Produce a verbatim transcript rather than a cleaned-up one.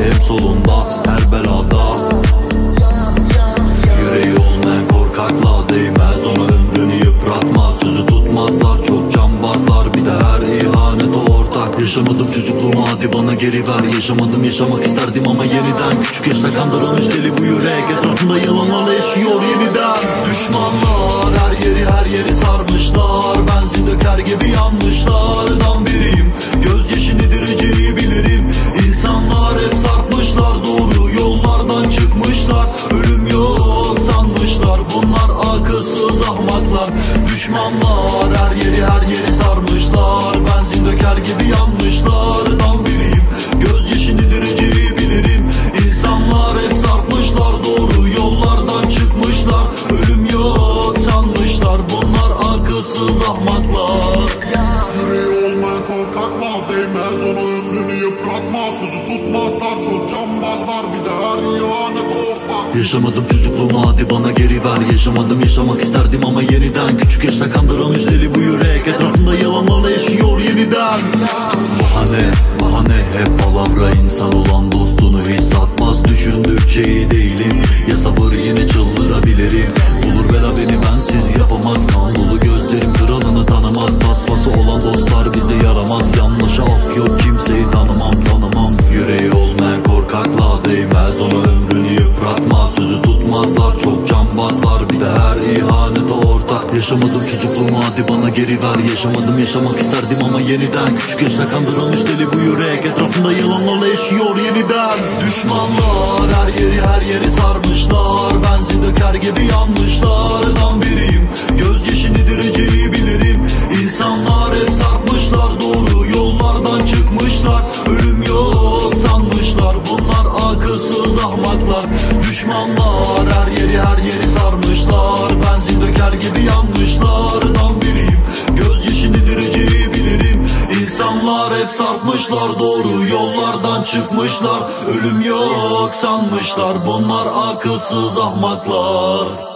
hep solunda, her belada. Yüreği olmayan korkakla değmez, ona ömrünü yıpratma. Sözü tutmazlar, çok cambazlar, bir de her ihanete ortak. Yaşamadım çocukluğumu, hadi bana geri ver. Yaşamadım, yaşamak isterdim ama yeniden. Küçük yaşta kandırılmış deli bu yürek, etrafında yılanlarla yaşıyor yeniden. Düşmanlar her yeri her yeri sarmışlar, benzin döker gibi yanmışlardan biriyim. Gözyaşı nedir acıyı bilirim. İnsanlar hep sarkmışlar, doğru yollardan çıkmışlar. Ölüm yok sanmışlar, bunlar akılsız ahmaklar. Düşmanlar her yeri her yeri sarmışlar, benzin döker gibi yanmışlardan biriyim. Gözyaşı nedir acıyı bilirim. İnsanlar hep sarkmışlar, doğru yollardan çıkmışlar. Ölüm yok sanmışlar, bunlar akılsız ahmaklar. Yüreği olmayan korkakla değmez, ona ömrünü yıpratma. Sözü tutmazlar, çok cambazlar, bir de her ihanet ortak. Yaşamadım çocukluğumu, hadi bana geri ver. Yaşamadım, yaşamak isterdim ama yeniden. Küçük yaşta kandırılmış deli bu yürek, etrafında yalanlarla yaşıyor yeniden. Bahane, bahane hep palavra, insan olan dostunu hiç satmaz. Düşündükçe iyi değilim, ya sabır yine çıldırabilirim. Bulur bela beni bensiz yapamaz, kan dolu gözlerim kralını tanımaz. Tasması olan dostlar bize yaramaz, yanlışa af yok, kimseyi tanımam tanımam. Yüreği olmayan korkakla değmez, ona ömrünü yıpratma. Sözü tutmazlar, çok cambazlar, bir de her ihanete ortak. Yaşamadım çocukluğumu, hadi bana geri ver. Yaşamadım, yaşamak isterdim ama yeniden. Küçük yaşta kandırılmış deli bu yürek, etrafında yılanlarla yaşıyor yeniden. Düşmanlar her yeri her yeri sarmışlar, benzin döker gibi yanmışlardan biriyim. Gözyaşı nedir acıyı bilirim. İnsanlar hep sarkmışlar, doğru yollardan çıkmışlar. Ölüm yok sanmışlar, bunlar akılsız ahmaklar. Düşmanlar her yeri her yeri sarmışlar, benzin döker gibi yanmışlardan biriyim. Gözyaşı nedir acıyı bilirim. İnsanlar hep sarkmışlar, doğru yollardan çıkmışlar. Ölüm yok sanmışlar, bunlar akılsız ahmaklar.